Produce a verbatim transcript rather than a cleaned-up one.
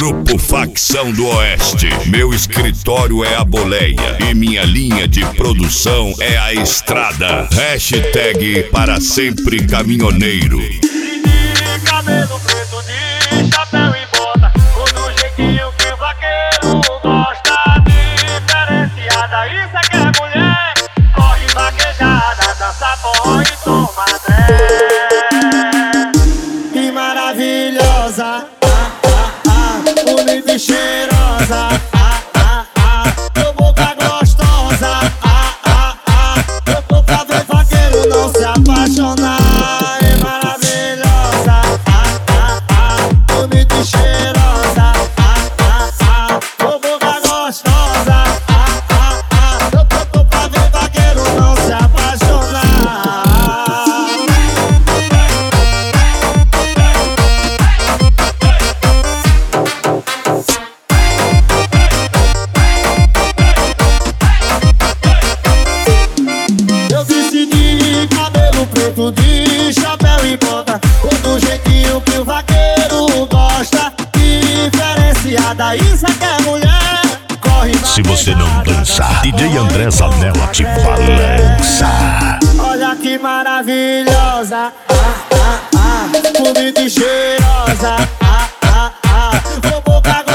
Grupo Facção do Oeste. Meu escritório é a boleia e minha linha de produção é a estrada. Hashtag para sempre caminhoneiro. De cabelo preto, de chapéu e bota, ou do jeitinho que o vaqueiro gosta. Diferenciada, isso é que é mulher. Corre vaquejada, dança forró e toma tré. Que maravilhosa, ah, ah, ah, bonita e cheirosa, ah, ah, ah, tua boca gostosa, ah, ah, ah, eu tô pra ver vaqueiro não se apaixonar. É maravilhosa, ah, ah, ah, bonita e cheirosa, ah, ah, ah, tua boca gostosa, ah, ah, ah, eu tô, tô pra ver vaqueiro não se apaixonar. Eu disse de cabelo preto, de chapéu e bota, ou do jeitinho que o vaqueiro gosta. Diferenciada, isso é que é mulher. Corre Se você não vaquejada, dançar, D J dança André forró e Zanella te toma balança. olha que maravilhosa, ah, ah, ah, bonita e cheirosa, ah, ah, ah, tua boca